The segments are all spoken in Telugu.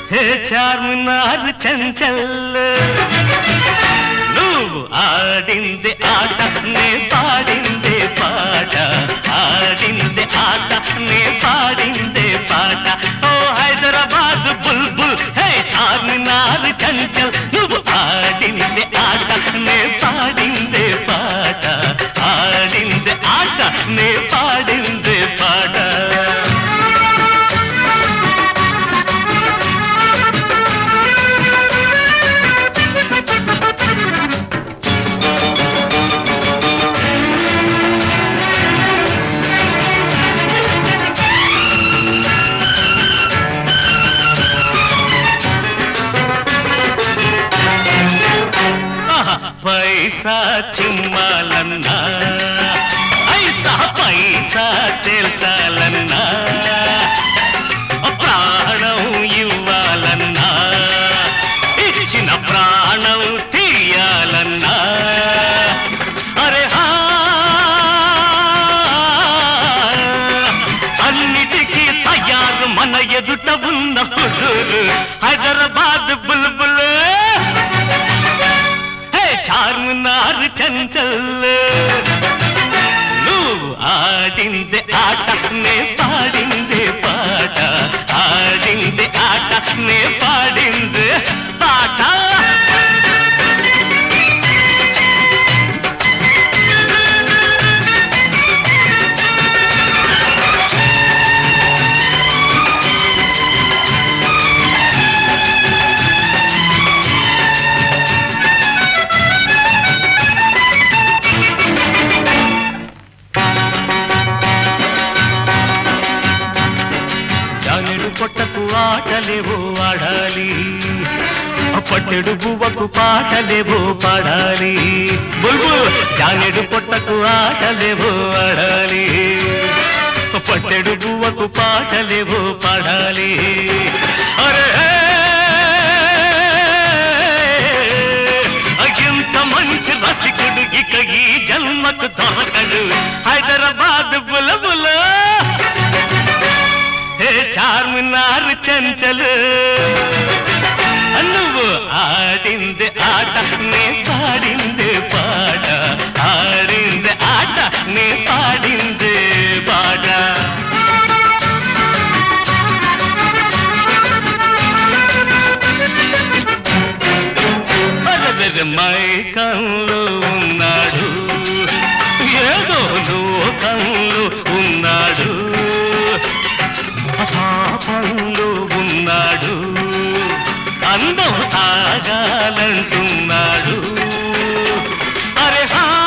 హే చార్మినార్ చంచల్ నువ్వు ఆడింది ఆట నే పాడిందే పాట ఆడింది ఆట నే పాడిందే పాట ఓ హైదరాబాద్ బుల్బుల్ హే చార్మినార్ చంచల్ నువ్వు ఆడింది ఆట నే పాడిందే పాట ఆడింది ఆట నే పాడిందే పాట పైసా చిమ్మాలన్నా ఐసా పైసా తెల్చాలన్నా ప్రాణం ఇవ్వాలన్నా ఇచ్చిన ప్రాణం తీయాలన్నా అరే అన్నిటికీ తయారు మన ఎదుట ఉన్న హుజూరు హైదరాబాద్ బుల్బుల్ చార్మినార్ చంచల్ నువ్వు ఆడిందే ఆట నే పాడిందే పాట ఆడిందే ఆట నే పాడిందే పాట పొట్టకు ఆటలేవో ఆడాలి పట్టెడు బువ్వకు పాటలేవో పాడాలి బుల్బుల్ జానెడు పొట్టకు ఆటలేవో ఆడాలి పట్టెడు బువ్వకు పాటలేవో పాడాలి అరే ఇంత మంచి రసికుడు ఇక ఈ జన్మకు దొరకడు హైదరాబాద్ బులబుల హే చార్మినార్ చంచల్ నువ్వు ఆడింది ఆట నే పాడింది పాట ఆడింది ఆట నే పాడింది పాట మైకంలో ఉన్నాడు ఏదో లోకంలో ఉన్నాడు పాపంలో ఉన్నాడు అందం తాగాలంటున్నాడు అరే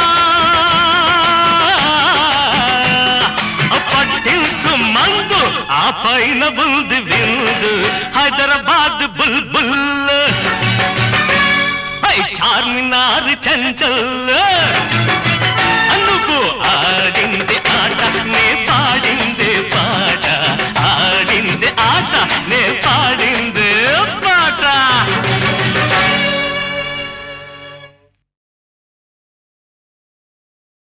పట్టించు మందు ఆ పైన బుల్ది విందు హైదరాబాద్ బుల్బుల్ చార్మినార్ చంచల్